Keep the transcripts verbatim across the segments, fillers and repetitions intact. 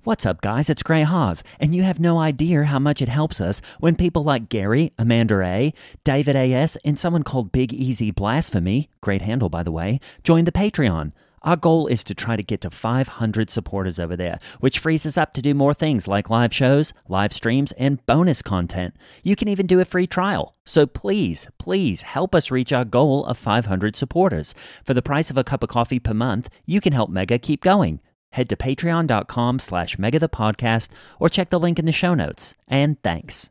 What's up, guys? It's Gray Haas, and you have no idea how much it helps us when people like Gary, Amanda A., David A S., and someone called Big Easy Blasphemy, great handle by the way, join the Patreon. Our goal is to try to get to five hundred supporters over there, which frees us up to do more things like live shows, live streams, and bonus content. You can even do a free trial. So please, please help us reach our goal of five hundred supporters. For the price of a cup of coffee per month, you can help Mega keep going. Head to patreon.com slash mega the podcast or check the link in the show notes. And thanks.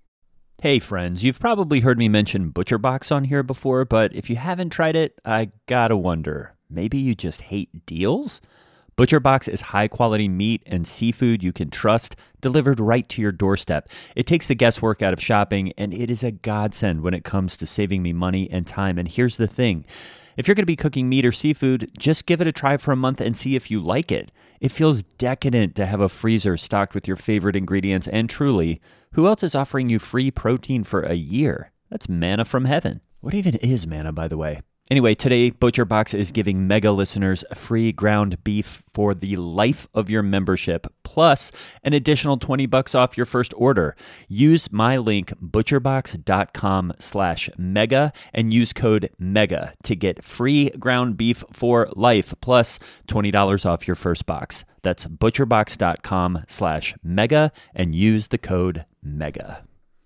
Hey friends, you've probably heard me mention ButcherBox on here before, but if you haven't tried it, I gotta wonder, maybe you just hate deals? ButcherBox is high-quality meat and seafood you can trust, delivered right to your doorstep. It takes the guesswork out of shopping, and it is a godsend when it comes to saving me money and time. And here's the thing. If you're going to be cooking meat or seafood, just give it a try for a month and see if you like it. It feels decadent to have a freezer stocked with your favorite ingredients, and truly, who else is offering you free protein for a year? That's manna from heaven. What even is manna, by the way? Anyway, today, ButcherBox is giving Mega listeners free ground beef for the life of your membership, plus an additional twenty bucks off your first order. Use my link, butcherbox.com slash mega, and use code MEGA to get free ground beef for life, plus twenty dollars off your first box. That's butcherbox.com slash mega, and use the code MEGA.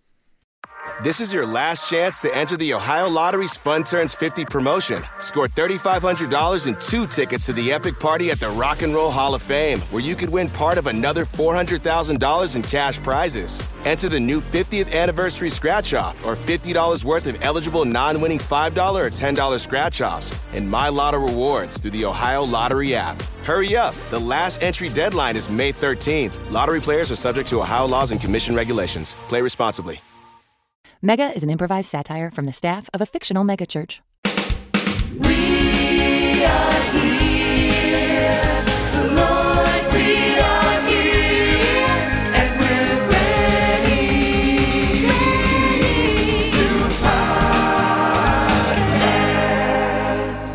This is your last chance to enter the Ohio Lottery's Fun Turns fifty promotion. Score three thousand five hundred dollars and two tickets to the epic party at the Rock and Roll Hall of Fame, where you could win part of another four hundred thousand dollars in cash prizes. Enter the new fiftieth anniversary scratch-off or fifty dollars worth of eligible non-winning five dollars or ten dollars scratch-offs and My Lotto rewards through the Ohio Lottery app. Hurry up. The last entry deadline is May thirteenth. Lottery players are subject to Ohio laws and commission regulations. Play responsibly. Mega is an improvised satire from the staff of a fictional megachurch. We are here, Lord, we are here, and we're ready, ready to podcast.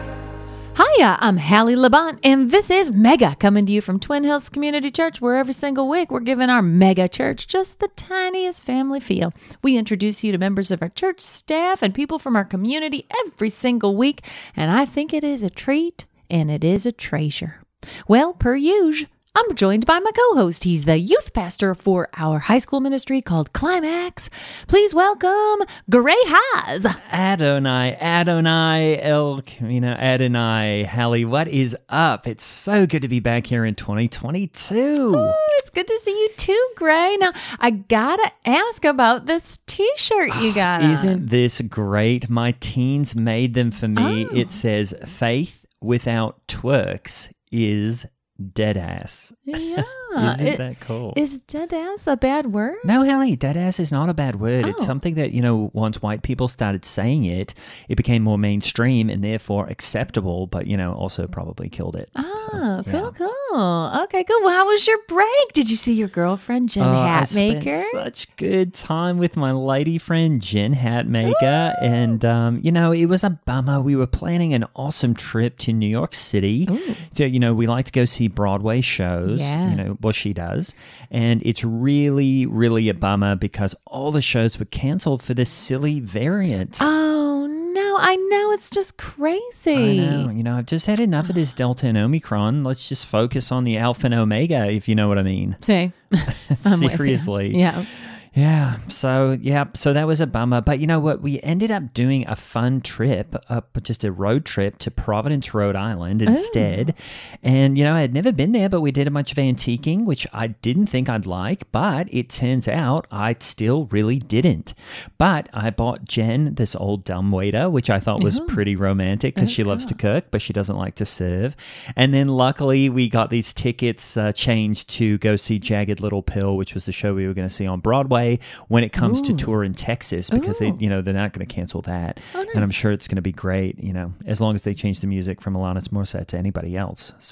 Hiya, I'm Hallie Labont, and this is Mega, coming to you from Twin Hills Community Church, where every single week we're giving our mega church just the tiniest family feel. We introduce you to members of our church staff and people from our community every single week, and I think it is a treat, and it is a treasure. Well, per usual, I'm joined by my co-host. He's the youth pastor for our high school ministry called Climax. Please welcome Gray Haas. Adonai, Adonai, El Camino, Adonai, Hallie, what is up? It's so good to be back here in twenty twenty-two. Oh, it's good to see you too, Gray. Now, I gotta ask about this t-shirt you got on. Isn't this great? My teens made them for me. Oh. It says, faith without twerks is dead ass. Yeah. Isn't It- that cool? Is dead ass a bad word? No, Hallie, dead ass is not a bad word. It's Oh. something that, you know, once white people started saying it, it became more mainstream and therefore acceptable, but, you know, also probably killed it. Oh, So, yeah. cool, cool. Okay, cool. Well, how was your break? Did you see your girlfriend, Jen Oh, I Hatmaker? spent such good time with my lady friend Jen Hatmaker, and um, you know, it was a bummer. We were planning an awesome trip to New York City. Ooh. So, you know, we like to go see Broadway shows. Yeah. You know, well, she does, and it's really, really a bummer because all the shows were canceled for this silly variant. Oh, no. I know. It's just crazy. I know. You know, I've just had enough of this Delta and Omicron. Let's just focus on the Alpha and Omega, if you know what I mean. See, I'm with you. Seriously. Yeah. Yeah, so yeah, so that was a bummer. But you know what? We ended up doing a fun trip, up just a road trip to Providence, Rhode Island instead. And you know, I had never been there, but we did a bunch of antiquing, which I didn't think I'd like, but it turns out I still really didn't. But I bought Jen this old dumbwaiter, which I thought was Ooh. pretty romantic because she loves to cook, but she doesn't like to serve. And then luckily we got these tickets uh, changed to go see Jagged Little Pill, which was the show we were going to see on Broadway when it comes Ooh. to tour in Texas, because they, Ooh. you know, they're not going to cancel that. Oh, nice. And I'm sure it's going to be great, you know, as long as they change the music from Alanis Morissette to anybody else. So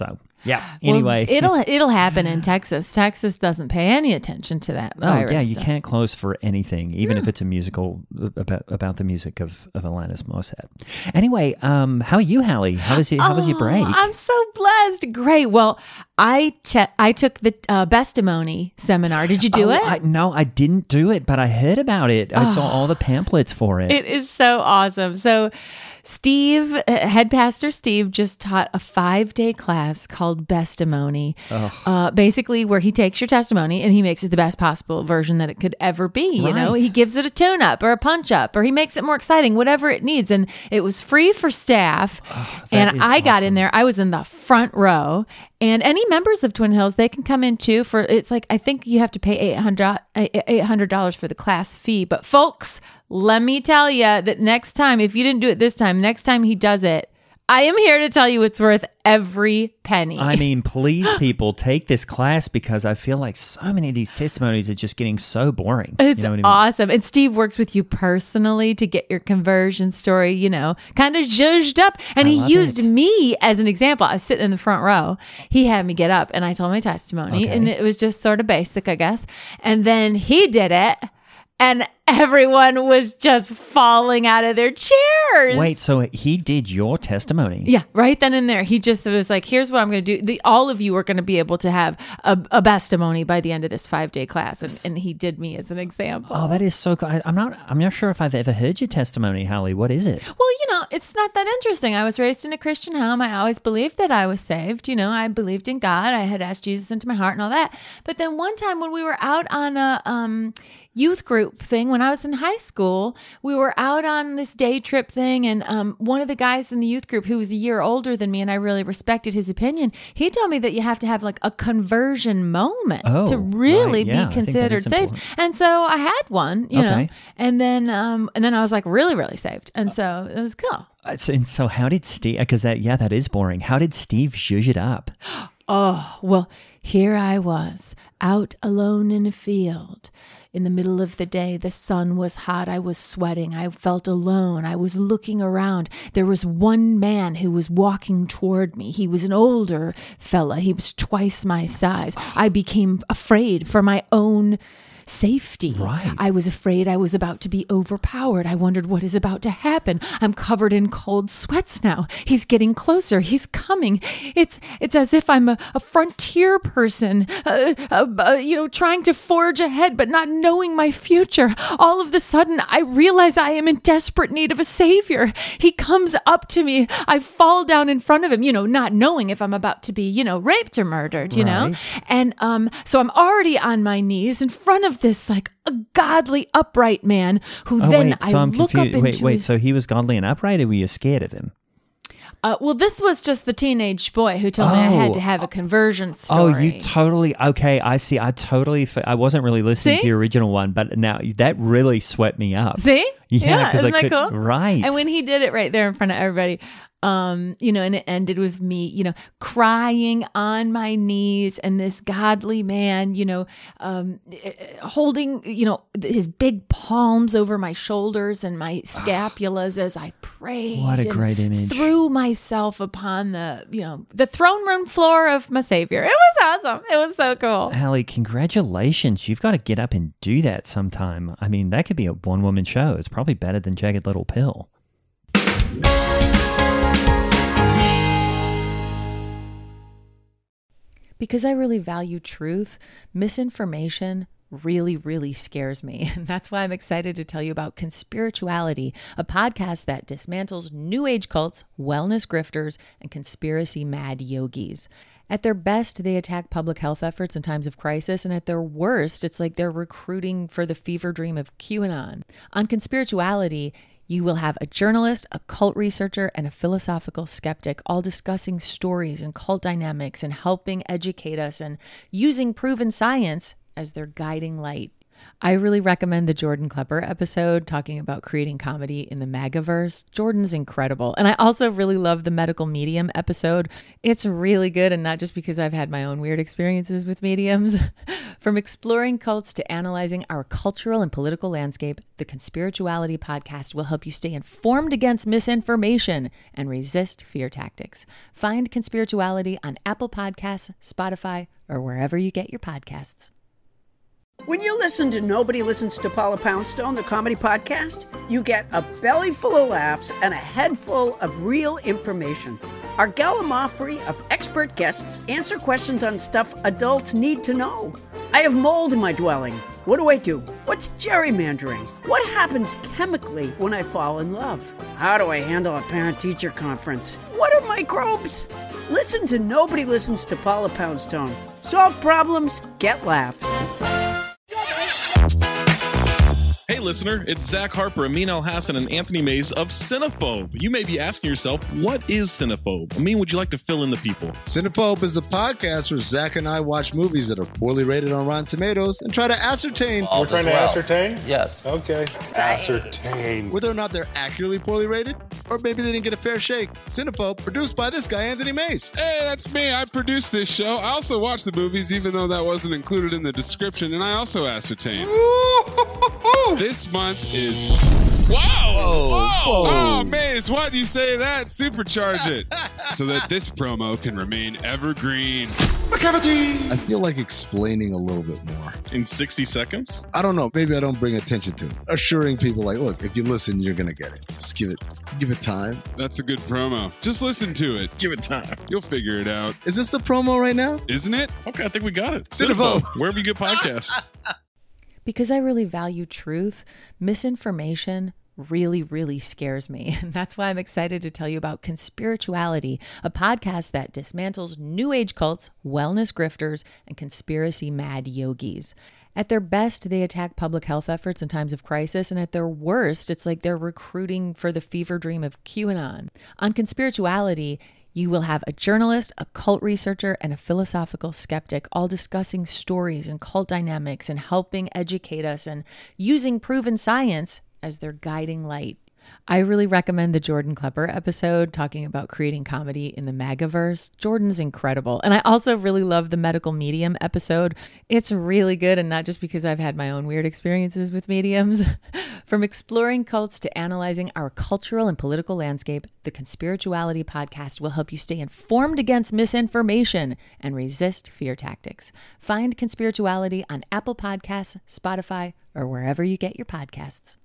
Yeah. Well, Anyway. it'll it'll happen in Texas. Texas doesn't pay any attention to that Oh virus yeah, you stuff. can't close for anything, even if it's a musical about about the music of, of Alanis Morissette. Anyway, um, how are you, Hallie? How was your How was your Oh, break? I'm so blessed. Great. Well, I che- I took the uh, Bestimony seminar. Did you do Oh, it? I, no, I didn't do it, but I heard about it. I saw all the pamphlets for it. It is so awesome. So, Steve, uh, head pastor Steve, just taught a five day class called Bestimony. Uh, basically, where he takes your testimony and he makes it the best possible version that it could ever be. You know, Right. he gives it a tune up or a punch up, or he makes it more exciting, whatever it needs. And it was free for staff. and is I got awesome. in there. I was in the front row. And any members of Twin Hills, they can come in too. For it's like I think you have to pay eight hundred dollars for the class fee. But folks, let me tell you that next time, if you didn't do it this time, next time he does it, I am here to tell you it's worth every penny. I mean, please, people, take this class because I feel like so many of these testimonies are just getting so boring. It's you know what I mean? awesome. And Steve works with you personally to get your conversion story, you know, kind of zhuzhed up. And I he love used it. me as an example. I was sitting in the front row. He had me get up and I told my testimony. Okay. And it was just sort of basic, I guess. And then he did it. And everyone was just falling out of their chairs. Wait, so he did your testimony? Yeah, right then and there. He just was like, here's what I'm going to do. The, all of you are going to be able to have a, a bestimony by the end of this five-day class. And, and he did me as an example. Oh, that is so cool. I, I'm not. I'm not sure if I've ever heard your testimony, Hallie. What is it? Well, you know, it's not that interesting. I was raised in a Christian home. I always believed that I was saved. You know, I believed in God. I had asked Jesus into my heart and all that. But then one time when we were out on a um, youth group thing, when I was in high school, we were out on this day trip thing. And um, one of the guys in the youth group who was a year older than me, and I really respected his opinion, he told me that you have to have like a conversion moment Oh, to really right. Yeah, I be think that considered is saved. important. And so I had one, you know, Okay. and then um, and then I was like really, really saved. And so it was cool. Uh, So, and so how did Steve? Because that, yeah, that is boring. How did Steve zhuzh it up? Oh, well, here I was, out alone in a field. In the middle of the day, the sun was hot. I was sweating. I felt alone. I was looking around. There was one man who was walking toward me. He was an older fella. He was twice my size. I became afraid for my own safety. Right. I was afraid I was about to be overpowered. I wondered what is about to happen. I'm covered in cold sweats now. He's getting closer. He's coming. It's it's as if I'm a, a frontier person, uh, uh, uh, you know, trying to forge ahead, but not knowing my future. All of the sudden, I realize I am in desperate need of a savior. He comes up to me. I fall down in front of him, you know, not knowing if I'm about to be, you know, raped or murdered, you know? Right. And um, so I'm already on my knees in front of this like a godly upright man who Oh, then wait, I so I'm look confused. up into Wait, wait. his- So he was godly and upright, or were you scared of him? uh, well, this was just the teenage boy who told me I had Oh. to have a conversion Oh, story. you totally okay. I see. I totally. f- I wasn't really listening See? to your original one, but now that really swept me up. See? Yeah, 'cause I isn't that could- cool? right. And when he did it right there in front of everybody, um, you know, and it ended with me, you know, crying on my knees, and this godly man, you know, um, holding, you know, his big palms over my shoulders and my scapulas as I prayed. What a and great image. Threw myself upon the, you know, the throne room floor of my Savior. It was awesome. It was so cool. Hallie, congratulations. You've got to get up and do that sometime. I mean, that could be a one woman show. It's probably better than Jagged Little Pill. Because I really value truth, misinformation really, really scares me. And that's why I'm excited to tell you about Conspirituality, a podcast that dismantles new age cults, wellness grifters, and conspiracy mad yogis. At their best, they attack public health efforts in times of crisis, and at their worst, it's like they're recruiting for the fever dream of QAnon. On Conspirituality, you will have a journalist, a cult researcher, and a philosophical skeptic all discussing stories and cult dynamics and helping educate us and using proven science as their guiding light. I really recommend the Jordan Klepper episode talking about creating comedy in the MAGAverse. Jordan's incredible. And I also really love the medical medium episode. It's really good, and not just because I've had my own weird experiences with mediums. From exploring cults to analyzing our cultural and political landscape, the Conspirituality Podcast will help you stay informed against misinformation and resist fear tactics. Find Conspirituality on Apple Podcasts, Spotify, or wherever you get your podcasts. When you listen to Nobody Listens to Paula Poundstone, the comedy podcast, you get a belly full of laughs and a head full of real information. Our gallimaufry of expert guests answer questions on stuff adults need to know. I have mold in my dwelling. What do I do? What's gerrymandering? What happens chemically when I fall in love? How do I handle a parent-teacher conference? What are microbes? Listen to Nobody Listens to Paula Poundstone. Solve problems, get laughs. Hey listener, it's Zach Harper, Amin Elhassan, and Anthony Mays of Cinephobe. You may be asking yourself, what is Cinephobe? Amin, would you like to fill in the people? Cinephobe is the podcast where Zach and I watch movies that are poorly rated on Rotten Tomatoes and try to ascertain... We're trying to well. ascertain? Yes. Okay. Ascertain. Whether or not they're accurately poorly rated, or maybe they didn't get a fair shake. Cinephobe, produced by this guy, Anthony Mays. Hey, that's me. I produced this show. I also watch the movies, even though that wasn't included in the description, and I also ascertain. This month is... Wow! Whoa. Whoa. Whoa. Oh, Maze, why do you say that? Supercharge it. So that this promo can remain evergreen. I feel like explaining a little bit more. In sixty seconds? I don't know. Maybe I don't bring attention to it. Assuring people like, look, if you listen, you're going to get it. Just give it, give it time. That's a good promo. Just listen to it. Give it time. You'll figure it out. Is this the promo right now? Isn't it? Okay, I think we got it. Cinephobe. Wherever you get podcasts. Because I really value truth, misinformation really, really scares me. And that's why I'm excited to tell you about Conspirituality, a podcast that dismantles new age cults, wellness grifters, and conspiracy mad yogis. At their best, they attack public health efforts in times of crisis, and at their worst, it's like they're recruiting for the fever dream of QAnon. On Conspirituality, you will have a journalist, a cult researcher, and a philosophical skeptic all discussing stories and cult dynamics and helping educate us and using proven science as their guiding light. I really recommend the Jordan Klepper episode talking about creating comedy in the MAGAverse. Jordan's incredible. And I also really love the medical medium episode. It's really good, and not just because I've had my own weird experiences with mediums. From exploring cults to analyzing our cultural and political landscape, the Conspirituality Podcast will help you stay informed against misinformation and resist fear tactics. Find Conspirituality on Apple Podcasts, Spotify, or wherever you get your podcasts.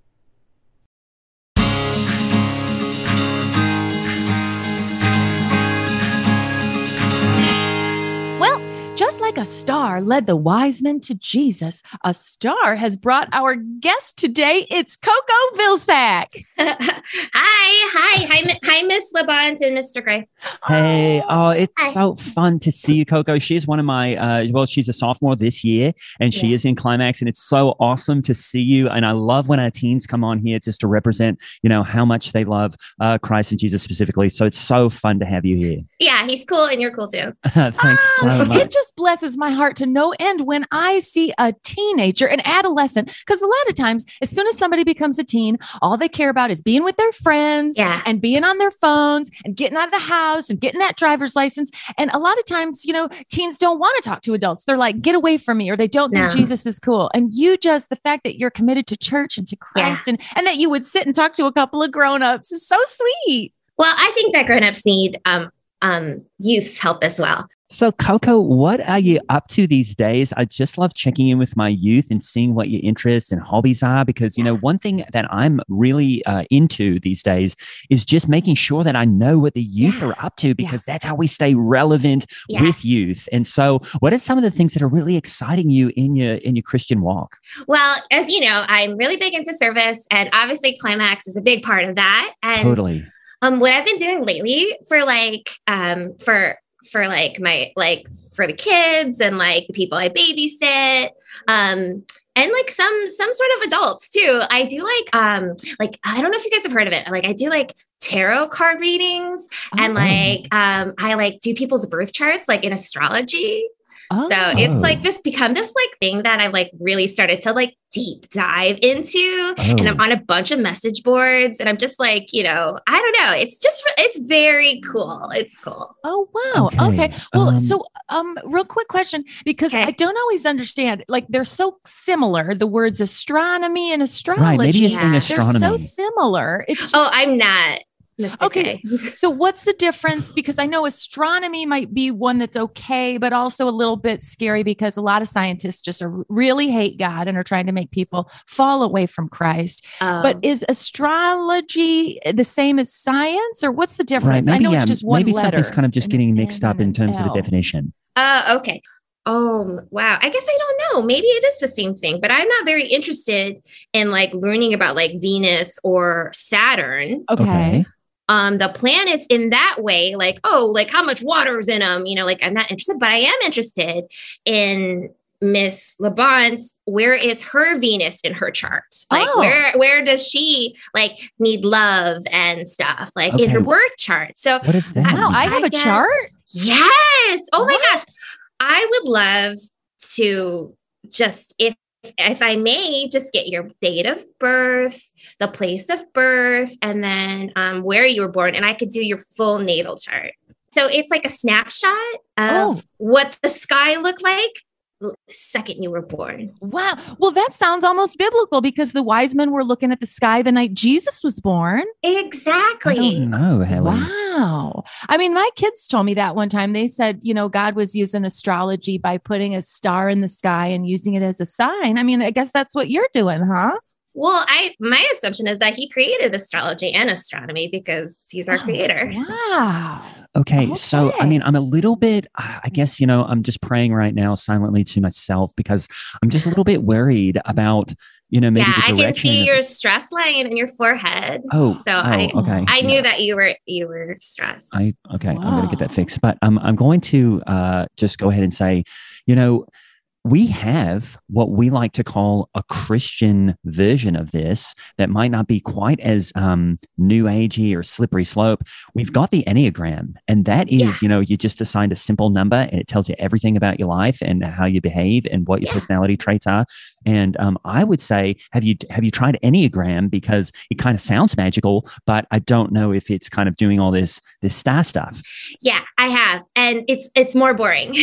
Well, just like a star led the wise men to Jesus, a star has brought our guest today. It's Coco Vilsack. Hi, hi, hi, hi, Miss LeBont and Mister Gray. Hey, oh, it's Hi. so fun to see you, Coco. She's one of my, uh, well, she's a sophomore this year, and she Yeah. is in Climax, and it's so awesome to see you. And I love when our teens come on here just to represent, you know, how much they love uh, Christ and Jesus specifically. So it's so fun to have you here. Yeah, he's cool and you're cool too. Thanks so Um, much. It just blesses my heart to no end when I see a teenager, an adolescent, because a lot of times, as soon as somebody becomes a teen, all they care about is being with their friends Yeah. and being on their phones and getting out of the house and getting that driver's license. And a lot of times, you know, teens don't want to talk to adults. They're like, get away from me, or they don't think No. Jesus is cool. And you just, the fact that you're committed to church and to Christ and, and that you would sit and talk to a couple of grown-ups is so sweet. Well, I think that grown-ups need um, um, youth's help as well. So, Coco, what are you up to these days? I just love checking in with my youth and seeing what your interests and hobbies are, because, you know, one thing that I'm really uh, into these days is just making sure that I know what the youth Yeah. are up to, because that's how we stay relevant Yes. with youth. And so, what are some of the things that are really exciting you in your in your Christian walk? Well, as you know, I'm really big into service, and obviously Climax is a big part of that. And Totally. um, what I've been doing lately for like um, for for like my like for the kids and like the people I babysit, um, and like some some sort of adults too. I do like um like I don't know if you guys have heard of it. Like I do like tarot card readings, and Oh. like um I like do people's birth charts like in astrology. Oh. So it's like this become this like thing that I like really started to like deep dive into. Oh. And I'm on a bunch of message boards and I'm just like, you know, I don't know. It's just, it's very cool. It's cool. Oh, wow. Okay. Okay. Well, Um, so um, real quick question, because Okay. I don't always understand, like they're so similar, the words astronomy and astrology. Right. Maybe you're Yeah. saying They're so astronomy. similar. It's just, Oh, I'm not. Mister okay. K. So what's the difference? Because I know astronomy might be one that's okay, but also a little bit scary because a lot of scientists just are, really hate God and are trying to make people fall away from Christ. Um, But is astrology the same as science, or what's the Right. difference? Maybe, I know yeah, it's just one maybe letter. something's kind of just an getting mixed N up and in an terms of the L. definition. Uh, okay. Oh, wow. I guess I don't know. Maybe it is the same thing, but I'm not very interested in like learning about like Venus or Saturn. Okay. Okay. Um, the planets in that way, like, oh, like how much water is in them, you know, like I'm not interested, but I am interested in Miss LeBon's, where is her Venus in her chart? Like Oh. where where does she like need love and stuff, like in her Okay. birth chart? So What is that? Wow, I have a guess- chart? Yes. Oh my What? gosh. I would love to just, if if I may, just get your date of birth, the place of birth, and then um, where you were born, and I could do your full natal chart. So it's like a snapshot of Oh. what the sky looked like the second you were born. Wow. Well, that sounds almost biblical because the wise men were looking at the sky the night Jesus was born. I Exactly. don't know, Haley. Wow. I mean, my kids told me that one time. They said, you know, God was using astrology by putting a star in the sky and using it as a sign. I mean, I guess that's what you're doing, huh? Well, I my assumption is that he created astrology and astronomy because he's our Oh, creator. Wow. Okay, so I Okay. mean, I'm a little bit, I guess, you know, I'm just praying right now silently to myself because I'm just a little bit worried about, you know, maybe Yeah, the I can direction. see of- your stress line in your forehead. Oh, So oh, I okay. I knew Yeah. that you were you were stressed. I okay, I'm going to get that Wow. fixed, but I'm I'm going to uh, just go ahead and say, you know, we have what we like to call a Christian version of this that might not be quite as um, new agey or slippery slope. We've got the Enneagram, and that is, Yeah. you know, you just assigned a simple number, and it tells you everything about your life and how you behave and what your Yeah. personality traits are. And um, I would say, have you have you tried Enneagram because it kind of sounds magical, but I don't know if it's kind of doing all this this star stuff. Yeah, I have. And it's it's more boring.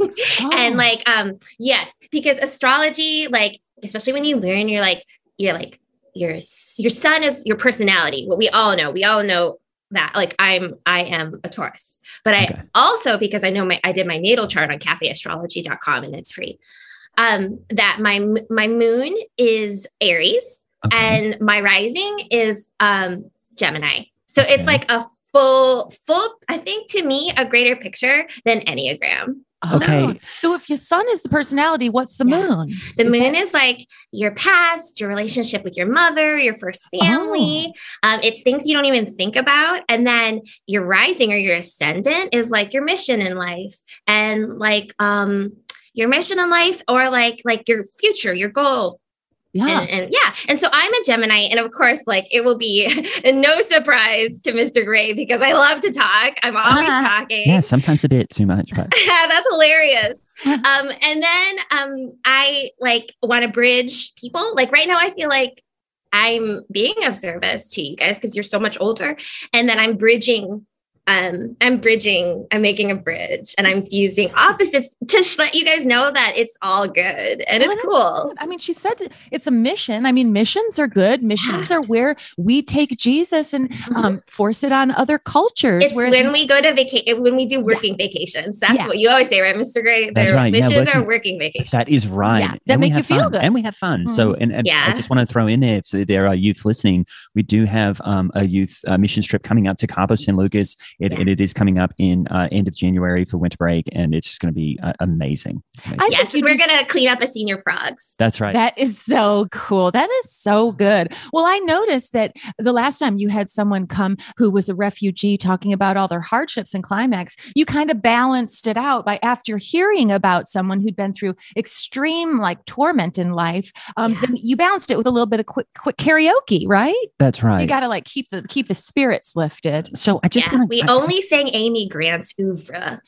And Oh. like um yes, because astrology, like especially when you learn, you're like you're like your your sun is your personality. What we all know. We all know that like I'm I am a Taurus. But I Okay. also, because I know my I did my natal chart on cafe astrology dot com and it's free. Um that my my moon is Aries Okay. and my rising is um Gemini. So it's Okay. like a full full I think to me a greater picture than Enneagram. Okay. Oh, so if your sun is the personality, what's the Yeah. moon? The Is moon that- is like your past, your relationship with your mother, your first family. Um, it's things you don't even think about. And then your rising or your ascendant is like your mission in life and like um your mission in life or like like your future, your goal. Yeah. And, and yeah, and so I'm a Gemini, and of course, like it will be no surprise to Mister Gray because I love to talk. I'm always Uh-huh. talking. Yeah, sometimes a bit too much, but That's hilarious. Um, and then um, I like want to bridge people. Like right now, I feel like I'm being of service to you guys because you're so much older, and then I'm bridging. Um, I'm bridging. I'm making a bridge, and I'm fusing opposites to sh- let you guys know that it's all good and Oh, it's that's cool. good. I mean, she said it's a mission. I mean, missions are good. Missions are where we take Jesus and um, force it on other cultures. It's where when we go to vacation, when we do working vacations. That's Yeah. what you always say, right, Mister Gray? That's Their right. Yeah, missions working- are working vacations. that is right. Yeah, that And we make you have feel fun. good. And we have fun. So, and, and I Yeah. just want to throw in there, if there are youth listening, we do have um, a youth uh, mission trip coming up to Cabo San Lucas. It, and Yes. it is coming up in uh, end of January for winter break, and it's just going to be uh, amazing. Amazing. I Yes, think you we're do- gonna clean up a senior frogs. That's right. That is so cool. That is so good. Well, I noticed that the last time you had someone come who was a refugee talking about all their hardships and climax, you kind of balanced it out by after hearing about someone who'd been through extreme like torment in life. Um, Yeah. Then you balanced it with a little bit of quick, quick karaoke, right? That's right. You got to like keep the keep the spirits lifted. so I just Yeah, want we to. only sang Amy Grant's oeuvre.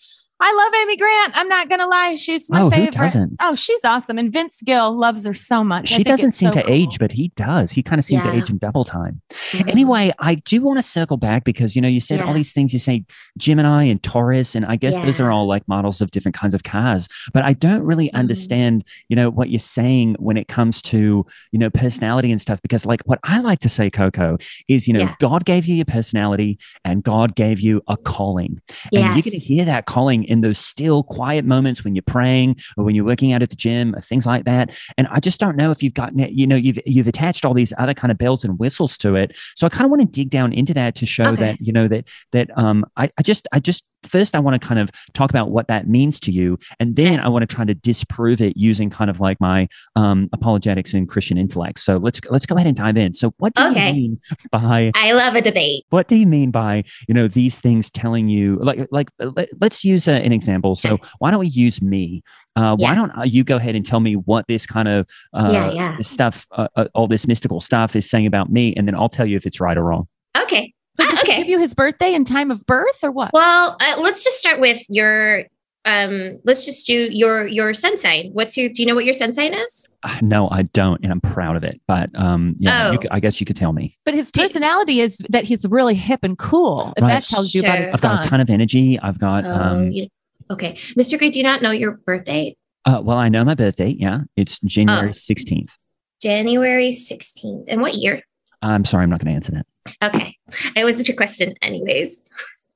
I love Amy Grant. I'm not gonna lie, she's my Oh, who favorite. doesn't? Oh, she's awesome, and Vince Gill loves her so much. I She think doesn't it's seem so to cool. age, but he does. He kind of seemed to Yeah. age in double time. Mhm. Anyway, I do want to circle back because, you know, you said all Yeah. these things. You say Gemini and Taurus, and I guess those are Yeah. all like models of different kinds of cars. But I don't really Mhm. understand, you know, what you're saying when it comes to, you know, personality and stuff. Because like what I like to say, Coco, is, you know, Yeah. God gave you your personality and God gave you a calling. And you're going to Yes. hear that calling in those still quiet moments when you're praying or when you're working out at the gym or things like that. And I just don't know if you've gotten it, you know, you've you've attached all these other kind of bells and whistles to it. So I kind of want to dig down into that to show Okay. that, you know, that that um I, I just I just first I want to kind of talk about what that means to you. And then Okay. I want to try to disprove it using kind of like my um apologetics and Christian intellect. So let's let's go ahead and dive in. So what do Okay. you mean by I love a debate. what do you mean by, you know, these things telling you, like, like let, let's use a, an example. So why don't we use me? Uh, why Yes. don't uh, you go ahead and tell me what this kind of uh, Yeah, yeah. this stuff, uh, uh, all this mystical stuff is saying about me, and then I'll tell you if it's right or wrong. Okay. So Ah, does he okay. give you his birthday and time of birth, or what? Well, uh, let's just start with your. Um, let's just do your your sun sign. What's your? Do you know what your sun sign is? Uh, No, I don't, and I'm proud of it. But um, yeah, you Oh. c- I guess you could tell me. But his Do- personality is that he's really hip and cool. If Right. that tells you about Sure. his I've got a son. ton of energy. I've got um, Oh, you, okay, Mister Gray. Do you not know your birthday? uh, well, I know my birthday. Yeah, it's January Oh. sixteenth. January sixteenth. And what year? I'm sorry, I'm not going to answer that. Okay. It was a trick question, anyways.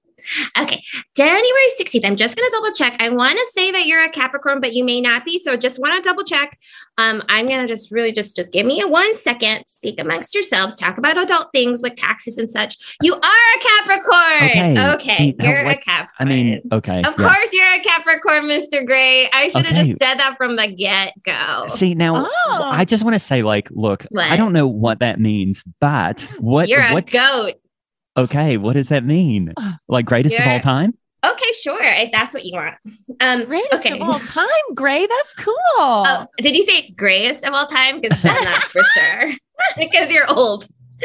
Okay. January sixteenth. I'm just going to double check. I want to say that you're a Capricorn, but you may not be. So just want to double check. Um, I'm going to just really just, just give me a one second, speak amongst yourselves, talk about adult things like taxes and such. You are a Capricorn. Okay. Okay. See, now You're what- a Capricorn. I mean, okay. of yeah. course you're a Capricorn, Mister Gray. I should have Okay. just said that from the get go. See now, Oh. I just want to say, like, look, What? I don't know what that means, but what? You're a what? goat. Okay, what does that mean? Like greatest of all You're- time? Okay, sure. If that's what you want. Um, Greatest okay. of all time, Gray. That's cool. Oh, did you say greatest of all time? Because then that's for sure. Because you're old.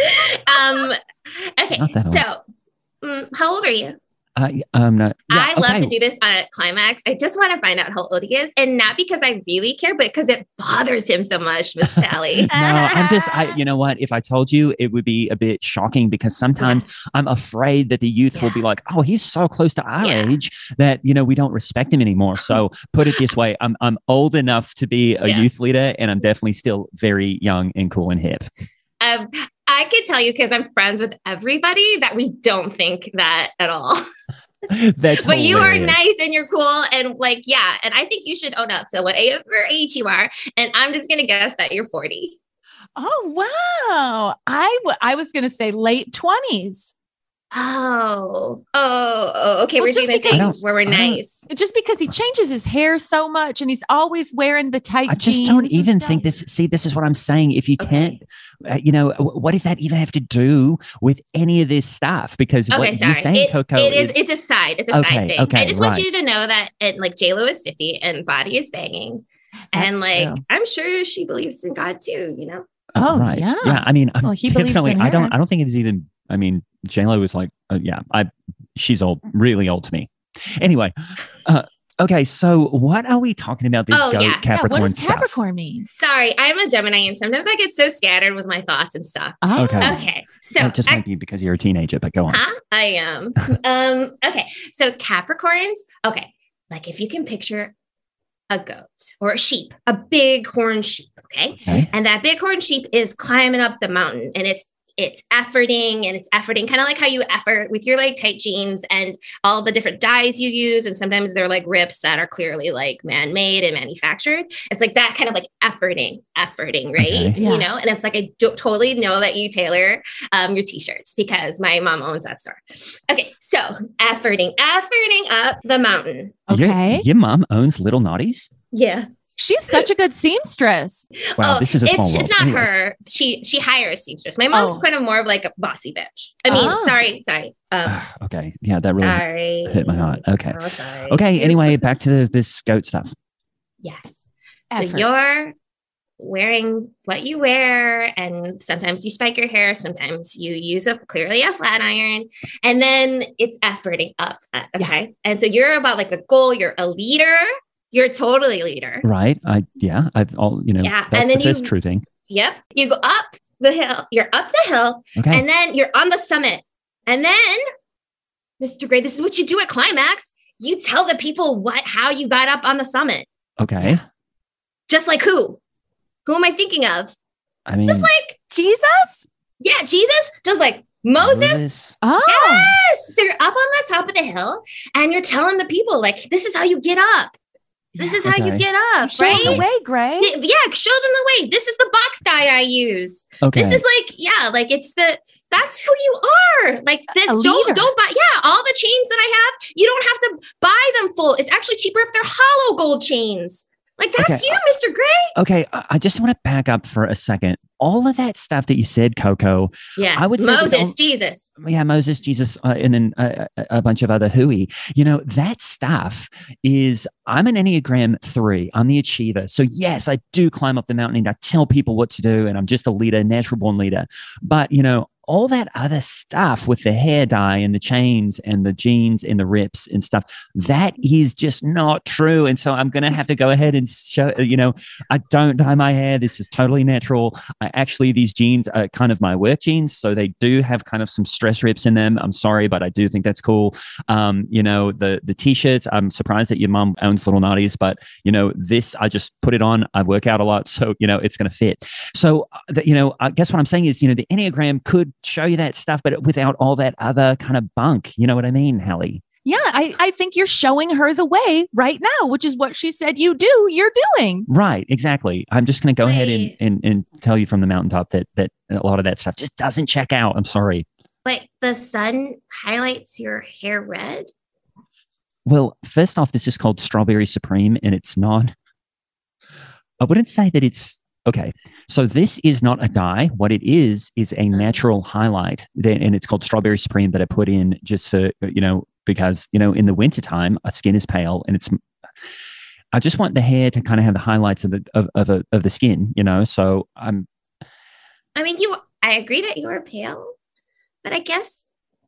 Um, okay, Not that old. so mm, how old are you? I um not. Yeah, I love okay. to do this at Climax. I just want to find out how old he is, and not because I really care, but because it bothers him so much, Miss Sally. No, I'm just. I. You know what? If I told you, it would be a bit shocking because sometimes I'm afraid that the youth will be Yeah. like, "Oh, he's so close to our Yeah. age that you know we don't respect him anymore." So put it this way: I'm I'm old enough to be a Yeah. youth leader, and I'm definitely still very young and cool and hip. Um, I can tell you because I'm friends with everybody that we don't think that at all. That's But you are hilarious. nice and you're cool and like, yeah. And I think you should own up to whatever age you are. And I'm just going to guess that you're forty. Oh, wow. I, w- I was going to say late twenties. Oh, oh, oh okay. Well, we're just doing a because- I thing don't- where we're I don't- nice. Just because he changes his hair so much and he's always wearing the tight I just jeans don't and even stuff. think this. See, this is what I'm saying. If you Okay. can't, uh, you know, w- what does that even have to do with any of this stuff? Because Okay, what sorry. you're saying, it, Coco, it is, is it's a side. It's a Okay, side thing. okay, I just want right. you to know that and like J Lo is fifty and body is banging. And That's like, true. I'm sure she believes in God too, you know? uh, Oh, right. yeah. yeah. I mean, I'm Well, he believes definitely. in I don't. her. I don't think it was even. I mean, J Lo was like, uh, yeah, I. She's old, really old to me. Anyway, uh, okay. So, what are we talking about? This Oh, goat yeah. Yeah, Yeah, Capricorn what does stuff. Capricorn mean? Sorry, I'm a Gemini and sometimes I get so scattered with my thoughts and stuff. Oh. Okay. Okay. So That just I- might be because you're a teenager, but go on. Huh? I am. um, okay. So Capricorns, okay. Like if you can picture a goat or a sheep, a big horn sheep, okay? Okay. And that big horn sheep is climbing up the mountain and it's it's efforting and it's efforting, kind of like how you effort with your like tight jeans and all the different dyes you use. And sometimes they're like rips that are clearly like man-made and manufactured. It's like that kind of like efforting, efforting, right? Okay. Yeah. You know, and it's like, I do- totally know that you tailor um, your t-shirts because my mom owns that store. Okay. So efforting, efforting up the mountain. Your- Okay. Your, mom owns Little Naughties. Yeah. She's such a good seamstress. Wow, Oh, this is a small it's, world. it's not Anyway. her. She she hires seamstress. My mom's Oh. kind of more of like a bossy bitch. I mean, Oh. sorry, sorry. Um, Okay. Yeah, that really sorry. hit my heart. Okay. Oh, sorry. Okay. Anyway, back to the, this goat stuff. Yes. Effort. So you're wearing what you wear, and sometimes you spike your hair, sometimes you use a clearly a flat iron, and then it's efforting up. Okay. Yeah. And so you're about like the goal, you're a leader, you're totally a leader. Right. I, yeah, I've all, you know, yeah. that's and then the first you, true thing. Yep. You go up the hill, you're up the hill, okay. and then you're on the summit. And then, Mister Gray, this is what you do at Climax. You tell the people what, how you got up on the summit. Okay. Just like who? Who am I thinking of? I mean, just like Jesus? Yeah, Jesus. Just like Moses. Moses. Oh. Yes. So you're up on the top of the hill and you're telling the people, like, this is how you get up. This is how okay. you get up, show right? them the way, Gray. Yeah, show them the way. This is the box dye I use. Okay. This is like, yeah, like it's the, that's who you are. Like this, A don't, leader. don't buy, yeah, all the chains that I have, you don't have to buy them full. It's actually cheaper if they're hollow gold chains. Like that's Okay. you, Mister Gray. Okay, I I just want to back up for a second. All of that stuff that you said, Coco. Yes. I would say Moses, that all- Jesus. Yeah, Moses, Jesus, uh, and then uh, a a bunch of other hooey. You know, that stuff is, I'm an Enneagram three. I'm the achiever. So yes, I do climb up the mountain and I tell people what to do, and I'm just a leader, natural born leader. But, you know, all that other stuff with the hair dye and the chains and the jeans and the rips and stuff, that is just not true. And so I'm going to have to go ahead and show, you know, I don't dye my hair. This is totally natural. I actually, these jeans are kind of my work jeans. So they do have kind of some stress rips in them. I'm sorry, but I do think that's cool. Um, you know, the, the t-shirts, I'm surprised that your mom owns Little Naughties, but you know, this, I just put it on. I work out a lot. So, you know, it's going to fit. So, uh, the, you know, I guess what I'm saying is, you know, the Enneagram could show you that stuff, but without all that other kind of bunk. You know what I mean, Hallie? Yeah, I, I think you're showing her the way right now, which is what she said you do, you're doing. Right, exactly. I'm just going to go ahead and, Wait. and and tell you from the mountaintop that that a lot of that stuff just doesn't check out. I'm sorry. Like the sun highlights your hair red. Well, first off, this is called Strawberry Supreme, and it's not. I wouldn't say that it's okay. So this is not a dye. What it is is a natural highlight, that, and it's called Strawberry Supreme that I put in just for, you know, because, you know, in the wintertime, our skin is pale, and it's. I just want the hair to kind of have the highlights of the of of, a, of the skin, you know. So I'm. I mean, you. I agree that you are pale, but I guess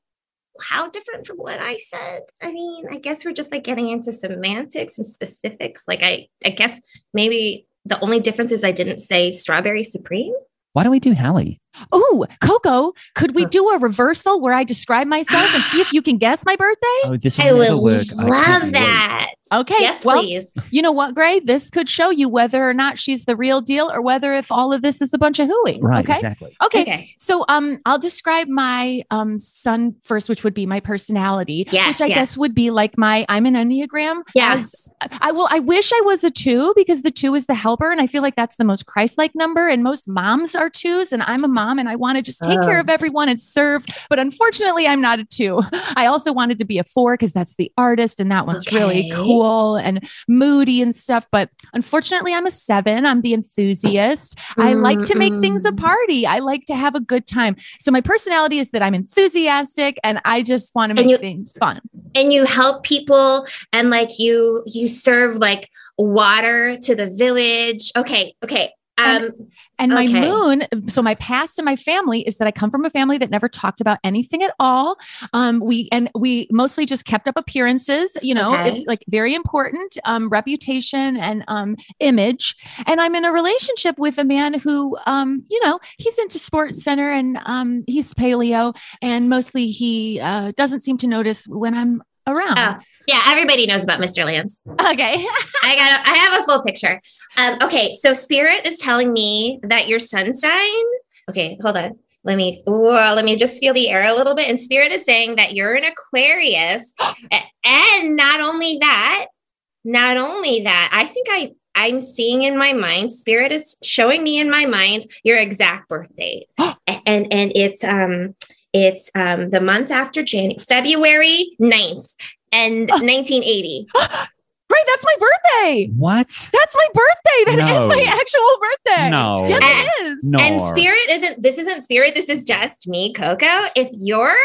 how different from what I said. I mean, I guess we're just like getting into semantics and specifics. Like, I, I guess maybe the only difference is I didn't say Strawberry Supreme. Why don't we do Hallie? Oh, Coco, could we do a reversal where I describe myself and see if you can guess my birthday? Oh, this I will never would work. I love can't that. Okay. Yes, well, please. you know what, Gray? This could show you whether or not she's the real deal or whether if all of this is a bunch of hooey. Wait. Right, Okay. exactly. Okay. Okay. So um, I'll describe my um sun first, which would be my personality, Yes, which I yes. guess would be like my I'm an Enneagram. Yes. As- I will. I wish I was a two because the two is the helper, and I feel like that's the most Christ-like number. And most moms are twos, and I'm a mom, and I want to just take care of everyone and serve. But unfortunately, I'm not a two. I also wanted to be a four because that's the artist, and that one's really Okay. cool and moody and stuff. But unfortunately, I'm a seven. I'm the enthusiast. I like to make things a party. I like to have a good time. So my personality is that I'm enthusiastic and I just want to make And you- things fun. And you help people, and like you, you serve like water to the village. Okay. Okay. Um, And my Okay. moon, so my past and my family is that I come from a family that never talked about anything at all. Um, we and we mostly just kept up appearances. You know, Okay. it's like very important, um, reputation and um, image. And I'm in a relationship with a man who, um, you know, he's into Sports Center and um, he's paleo, and mostly he uh, doesn't seem to notice when I'm around. Oh, yeah, everybody knows about Mister Lance. Okay. I got. A, I have a full picture. Um, okay, so Spirit is telling me that your sun sign. Okay, hold on. Let me. Whoa, let me just feel the air a little bit. And Spirit is saying that you're an Aquarius, A- and not only that, not only that, I think I. I'm seeing in my mind. Spirit is showing me in my mind your exact birth date, A- and and it's um it's um the month after January, February ninth. And nineteen eighty. Great, that's my birthday. What? That's my birthday. That is No. my actual birthday. No. Yes, And- it is. No. And Spirit isn't, this isn't Spirit. This is just me, Coco. If you're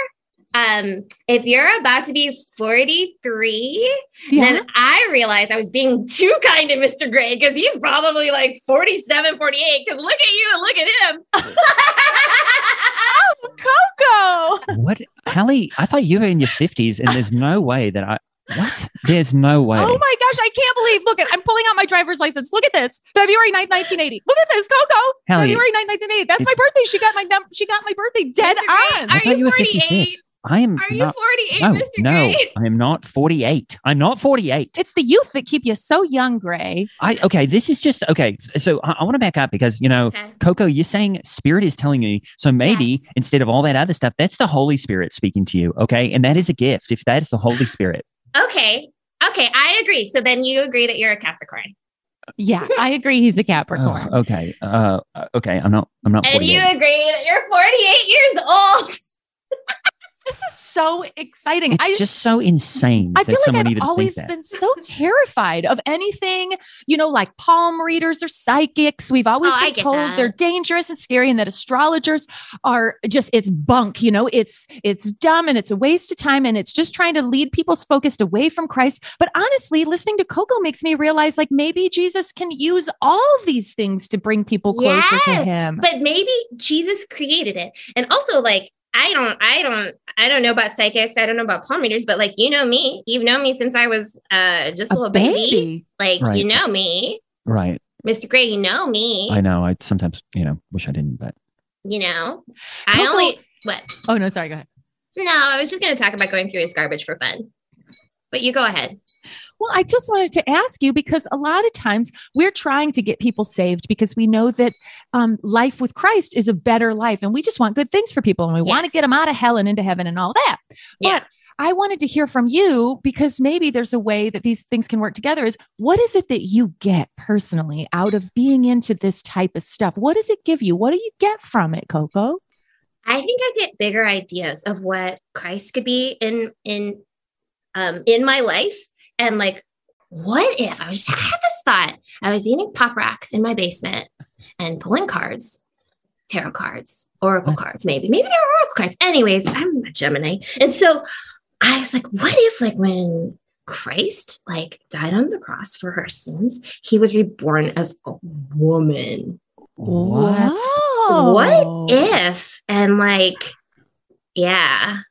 um, if you're about to be forty-three, Yeah. then I realized I was being too kind to Mister Gray because he's probably like forty-seven, forty-eight. Because look at you and look at him. Oh, Coco. What, Hallie? I thought you were in your fifties, and there's no way that I. What? There's no way. Oh my gosh, I can't believe. Look at I'm pulling out my driver's license. Look at this. February ninth, nineteen eighty. Look at this, Coco. Hallie, February ninth, nineteen eighty. That's my birthday. She got my num- she got my birthday dead Mister Gray, on. I Are thought you you were forty-eight? fifty-six. I am. Are you not, forty-eight, no, Mister no, Gray? I am not forty-eight. I'm not forty-eight. It's the youth that keep you so young, Gray. I okay. This is just okay. So I, I want to back up because you know, Okay. Coco, you're saying Spirit is telling me. So maybe Yes. instead of all that other stuff, that's the Holy Spirit speaking to you. Okay, and that is a gift. If that is the Holy Spirit. Okay. Okay. I agree. So then you agree that you're a Capricorn. Yeah, I agree. He's a Capricorn. Oh, okay. Uh. Okay. I'm not. I'm not. And you forty-eight. agree that you're forty-eight years old. This is so exciting. It's I just so insane I that feel like someone I've even always thinks that. been so terrified of anything, you know, like palm readers or psychics. We've always Oh, I been get told that. they're dangerous and scary and that astrologers are just, it's bunk, you know, it's, it's dumb and it's a waste of time and it's just trying to lead people's focus away from Christ. But honestly, listening to Coco makes me realize like maybe Jesus can use all of these things to bring people closer to Yes, him. But maybe Jesus created it. And also like, I don't, I don't, I don't know about psychics. I don't know about palm readers, but like, you know me, you've known me since I was uh, just a, A little baby. baby. Like, Right. you know me, Right. Mister Gray, you know me, I know. I sometimes, you know, wish I didn't, but you know, I Coco- only, what? Oh, no, sorry. Go ahead. No, I was just going to talk about going through his garbage for fun, but you go ahead. Well, I just wanted to ask you because a lot of times we're trying to get people saved because we know that um, life with Christ is a better life and we just want good things for people and we want to Yes. get them out of hell and into heaven and all that. Yeah. But I wanted to hear from you because maybe there's a way that these things can work together is what is it that you get personally out of being into this type of stuff? What does it give you? What do you get from it, Coco? I think I get bigger ideas of what Christ could be in, in, um, in my life. And like, what if I was just I had this thought? I was eating Pop Rocks in my basement and pulling cards, tarot cards, oracle cards, maybe. Maybe they were oracle cards. Anyways, I'm a Gemini. And so I was like, what if like when Christ like died on the cross for our sins, he was reborn as a woman? what? Whoa. What if? And like, yeah.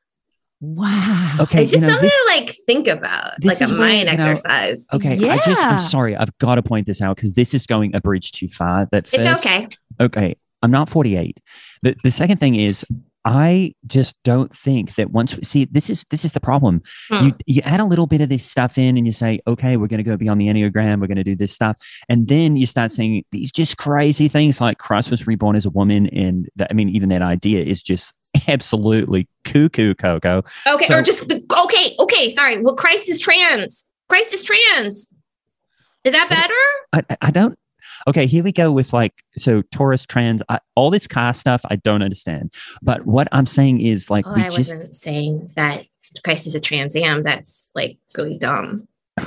Wow. Okay. It's just you know, something this, to like think about, this like is a where, mind you know, exercise. okay. I just, Yeah. I'm sorry. I've got to point this out because this is going a bridge too far. That first, It's okay. Okay. I'm not forty-eight. The, the second thing is, I just don't think that once we see this is this is the problem. Hmm. You you add a little bit of this stuff in and you say, okay, we're going to go beyond the Enneagram. We're going to do this stuff. And then you start saying these just crazy things like Christ was reborn as a woman. And that, I mean, even that idea is just absolutely cuckoo, Coco. Okay. So- or just, okay. Okay. Sorry. Well, Christ is trans. Christ is trans. Is that better? I, I don't. Okay, here we go with like, so Taurus, trans, I, all this car stuff, I don't understand. But what I'm saying is like, Oh, we I just, wasn't saying that Christ is a trans am. That's like really dumb.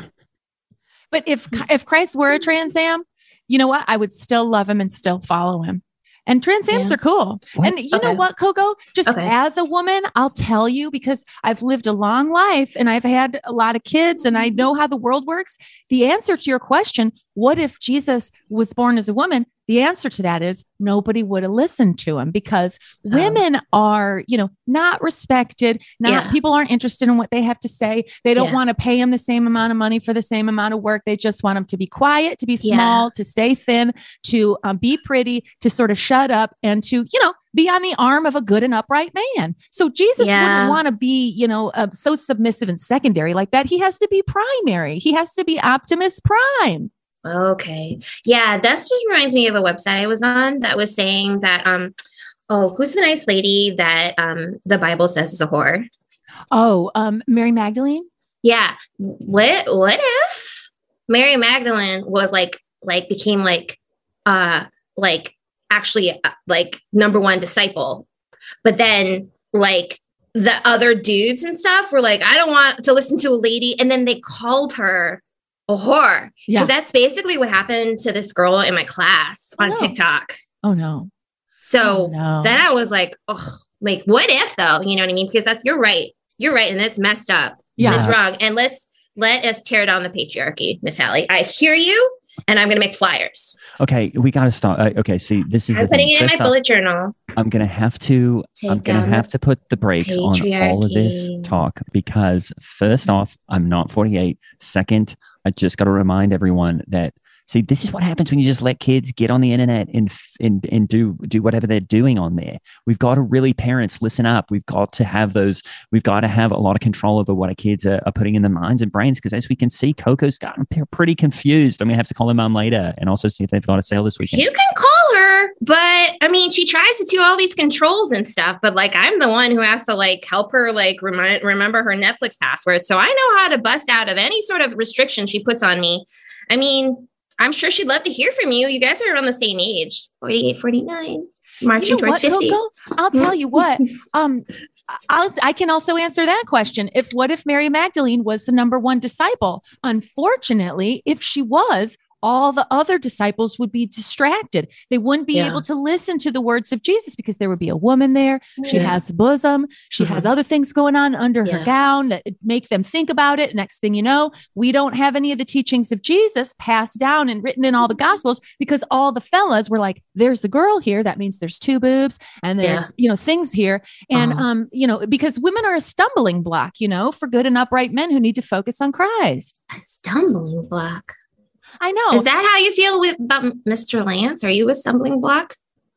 But if if Christ were a Trans Am, you know what? I would still love him and still follow him. And Trans Ams Yeah. are cool. What? And you know Okay. what, Coco? Just Okay. as a woman, I'll tell you because I've lived a long life and I've had a lot of kids and I know how the world works. The answer to your question, what if Jesus was born as a woman? The answer to that is nobody would have listened to him because Oh. women are, you know, not respected. Not Yeah. people aren't interested in what they have to say. They don't Yeah. want to pay him the same amount of money for the same amount of work. They just want him to be quiet, to be Yeah. small, to stay thin, to um, be pretty, to sort of shut up and to, you know, be on the arm of a good and upright man. So Jesus Yeah. wouldn't want to be, you know, uh, so submissive and secondary like that. He has to be primary. He has to be Optimus Prime. Okay. Yeah. That just reminds me of a website I was on that was saying that, um, oh, who's the nice lady that um, the Bible says is a whore? Oh, um, Mary Magdalene. Yeah. What, what if Mary Magdalene was like, like became like, uh, like actually uh, like number one disciple, but then like the other dudes and stuff were like, I don't want to listen to a lady. And then they called her a whore. Yeah. Because that's basically what happened to this girl in my class Oh, on no. TikTok. Oh no. So Oh, no. then I was like, oh, like, what if though? You know what I mean? Because that's, you're right. You're right. And it's messed up. Yeah. And it's wrong. And let's, let us tear down the patriarchy, Miss Hallie. I hear you. And I'm going to make flyers. Okay, we got to stop. Uh, okay, see, this is I'm the putting thing. it in First my off, bullet journal. I'm gonna have to. Take I'm gonna down have the to put the brakes on all of this patriarchy. talk because first off, I'm not forty-eight. Second, I just got to remind everyone that see, this is what happens when you just let kids get on the internet and and and do do whatever they're doing on there. We've got to really, parents, listen up. We've got to have those. We've got to have a lot of control over what our kids are, are putting in their minds and brains. Because as we can see, Coco's gotten p- pretty confused. I'm gonna have to call her mom later and also see if they've got a sale this weekend. You can call her, but I mean, she tries to do all these controls and stuff. But like, I'm the one who has to like help her like remind remember her Netflix password, so I know how to bust out of any sort of restriction she puts on me. I mean, I'm sure she'd love to hear from you. You guys are around the same age, forty-eight, forty-nine, marching You know towards what, fifty. Coco? I'll tell you what. Um, I'll, I can also answer that question. If what if Mary Magdalene was the number one disciple? Unfortunately, if she was, all the other disciples would be distracted. They wouldn't be Yeah. able to listen to the words of Jesus because there would be a woman there. She Yeah. has bosom. She has other things going on under her Yeah. gown that make them think about it. Next thing you know, we don't have any of the teachings of Jesus passed down and written in all the gospels because all the fellas were like, there's the girl here. That means there's two boobs and there's, Yeah. you know, things here. And, Uh-huh. um, you know, because women are a stumbling block, you know, for good and upright men who need to focus on Christ. A stumbling block. I know. Is that how you feel with about Mister Lance? Are you a stumbling block?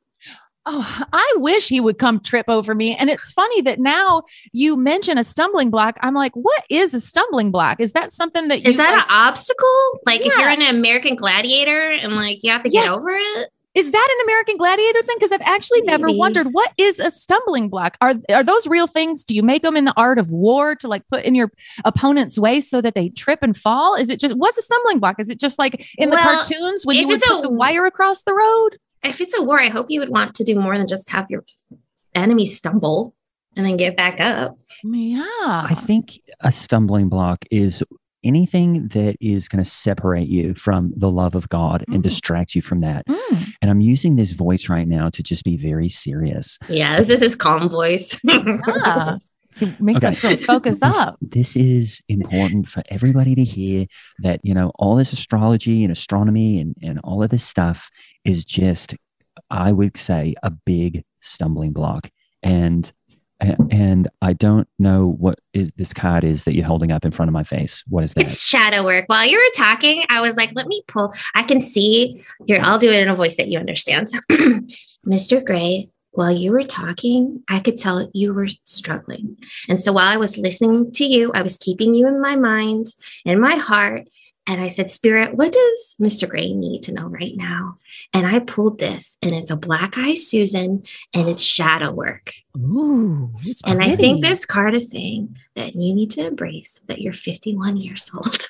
Oh, I wish he would come trip over me. And it's funny that now you mention a stumbling block. I'm like, what is a stumbling block? Is that something that you Is that like, an obstacle? Like if Yeah. you're an American Gladiator and like you have to get Yeah. over it? is that an American Gladiator thing? Because I've actually never Maybe. wondered what is a stumbling block. Are are those real things? Do you make them in the art of war to like put in your opponent's way so that they trip and fall? Is it just what's a stumbling block? Is it just like in the Well, cartoons when if you would it's put a- the wire across the road? If it's a war, I hope you would want to do more than just have your enemy stumble and then get back up. Yeah. I think a stumbling block is anything that is going to separate you from the love of God and Mm. distract you from that. Mm. And I'm using this voice right now to just be very serious. Yeah, this is his calm voice. Yeah. It makes Okay. us really focus This- up. This is important for everybody to hear that, you know, all this astrology and astronomy and, and all of this stuff is just, I would say, a big stumbling block. And and I don't know what is this card is that you're holding up in front of my face. What is that? It's shadow work. While you were talking, I was like, let me pull. I can see here. I'll do it in a voice that you understand. Mister Gray, while you were talking, I could tell you were struggling. And so while I was listening to you, I was keeping you in my mind, in my heart. And I said, Spirit, what does Mister Gray need to know right now? And I pulled this, and it's a Black Eye Susan, and it's shadow work. Ooh, it's And I pretty. think this card is saying that you need to embrace that you're fifty-one years old.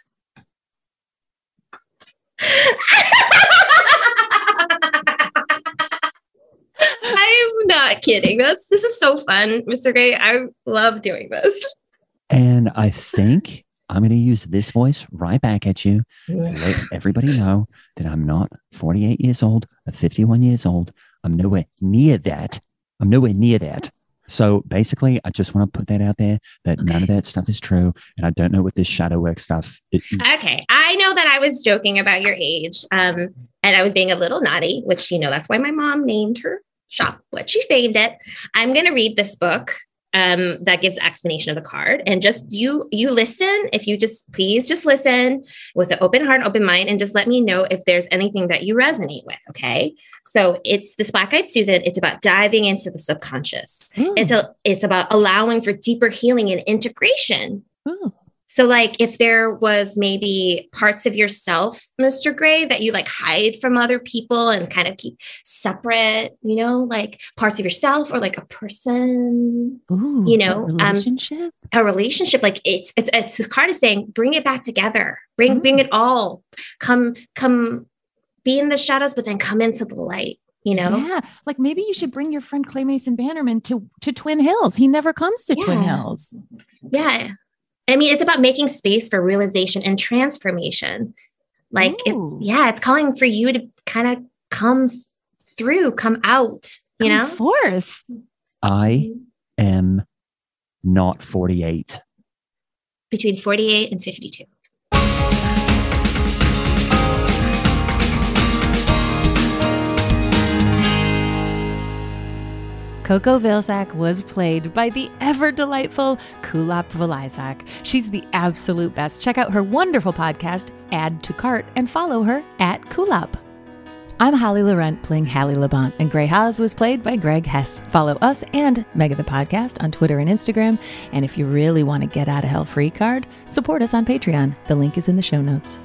I'm not kidding. That's this is so fun, Mister Gray. I love doing this. And I think I'm going to use this voice right back at you to let everybody know that I'm not forty-eight years old, or fifty-one years old. I'm nowhere near that. I'm nowhere near that. So basically, I just want to put that out there that none of that stuff is true. And I don't know what this shadow work stuff is. Okay. I know that I was joking about your age. Um, and I was being a little naughty, which you know, that's why my mom named her shop what she named it. I'm gonna read this book. Um, that gives explanation of the card, and just you you listen. If you just please just listen with an open heart and open mind, and just let me know if there's anything that you resonate with. Okay, so it's this Black-Eyed Susan. It's about diving into the subconscious. Ooh. It's a it's about allowing for deeper healing and integration. Ooh. So like if there was maybe parts of yourself, Mister Gray, that you like hide from other people and kind of keep separate, you know, like parts of yourself or like a person, Ooh, you a know, um, relationship. a relationship, like it's, it's, it's this card is saying, bring it back together, bring, Mm. bring it all, come, come be in the shadows, but then come into the light, you know? Yeah, like maybe you should bring your friend Clay Mason Bannerman to to Twin Hills. He never comes to Twin Yeah. Hills. Yeah. I mean, it's about making space for realization and transformation. Like Ooh. it's, yeah, it's calling for you to kind of come through, come out, you Come know? forth. I am not forty-eight. Between forty-eight and fifty-two. Coco Vilsack was played by the ever-delightful Kulap Vilaisak. She's the absolute best. Check out her wonderful podcast, Add to Cart, and follow her at Kulap. I'm Holly Laurent playing Hallie Labont, and Grey Haas was played by Greg Hess. Follow us and Mega the Podcast on Twitter and Instagram. And if you really want to get out of hell free card, support us on Patreon. The link is in the show notes.